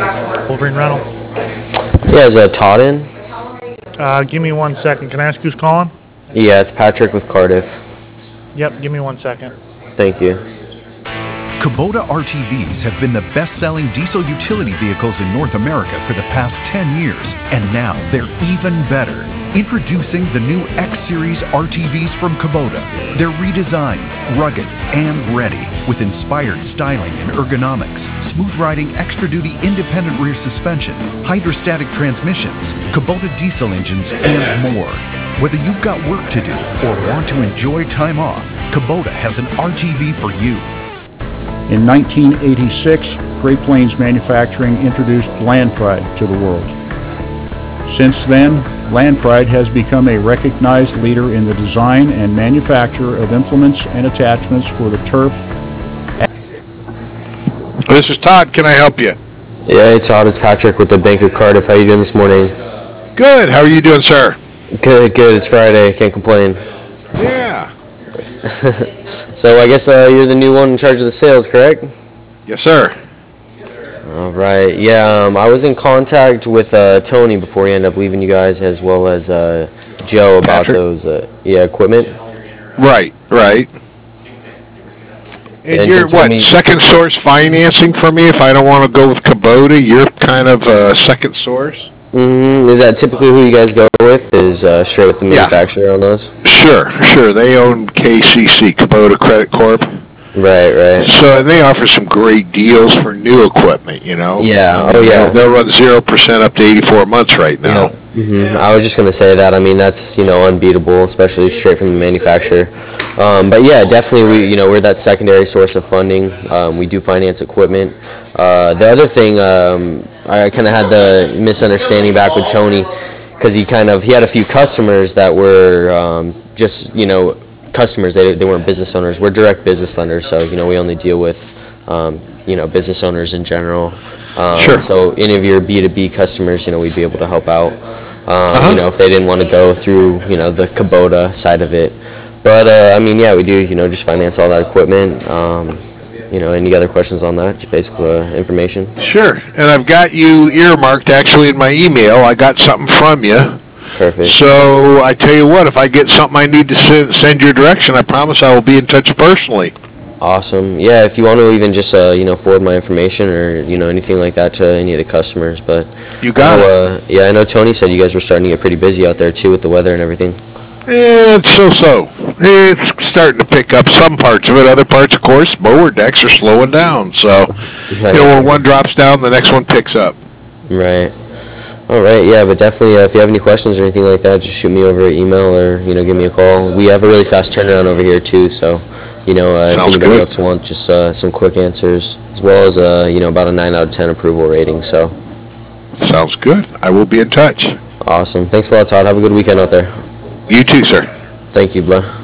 Wolverine Rental. Yeah, is Todd in? Give me 1 second. Can I ask who's calling? Yeah, it's Patrick with Cardiff. Yep, give me 1 second. Thank you. Kubota RTVs have been the best-selling diesel utility vehicles in North America for the past 10 years, and now they're even better. Introducing the new X-Series RTVs from Kubota. They're redesigned, rugged, and ready, with inspired styling and ergonomics, smooth-riding extra-duty independent rear suspension, hydrostatic transmissions, Kubota diesel engines, and more. Whether you've got work to do or want to enjoy time off, Kubota has an RTV for you. In 1986, Great Plains Manufacturing introduced Land Pride to the world. Since then, Land Pride has become a recognized leader in the design and manufacture of implements and attachments for the turf. This is Todd. Can I help you? Yeah, hey Todd, it's Patrick with the Bank of Cardiff. How you doing this morning? Good. How are you doing, sir? Good. It's Friday. Can't complain. Yeah. So I guess you're the new one in charge of the sales, correct? Yes, sir. All right. Yeah, I was in contact with Tony before he ended up leaving you guys, as well as Joe about Patrick? those equipment. Right. And you're what, second source financing for me if I don't want to go with Kubota? You're kind of a second source? Mm-hmm. Is that typically who you guys go with? Is straight with the manufacturer on those? Sure. They own KCC, Kubota Credit Corp. Right. So they offer some great deals for new equipment, you know? Yeah. They'll run 0% up to 84 months right now. Yeah. Mm-hmm. I was just going to say that. I mean, that's, unbeatable, especially straight from the manufacturer. But yeah, definitely we're that secondary source of funding. We do finance equipment. The other thing, I kind of had the misunderstanding back with Tony, because he had a few customers that were just, customers. They weren't business owners. We're direct business lenders, so, we only deal with, business owners in general. Sure. So any of your B2B customers, we'd be able to help out, if they didn't want to go through, the Kubota side of it. But, we do, just finance all that equipment. Any other questions on that? Just basic information. Sure. And I've got you earmarked actually in my email. I got something from you. Perfect. So I tell you what, if I get something I need to send your direction, I promise I will be in touch personally. Awesome. Yeah, if you want to even just forward my information or anything like that to any of the customers. But you got it. Yeah, I know Tony said you guys were starting to get pretty busy out there too with the weather and everything. It's so. It's starting to pick up some parts of it. Other parts, of course, mower decks are slowing down. So, when one drops down, the next one picks up. Right. All right. Yeah, but definitely, if you have any questions or anything like that, just shoot me over an email or give me a call. We have a really fast turnaround over here too. So, if anybody else wants just some quick answers, as well as about a 9 out of 10 approval rating. So. Sounds good. I will be in touch. Awesome. Thanks a lot, Todd. Have a good weekend out there. You too, sir. Thank you, bro.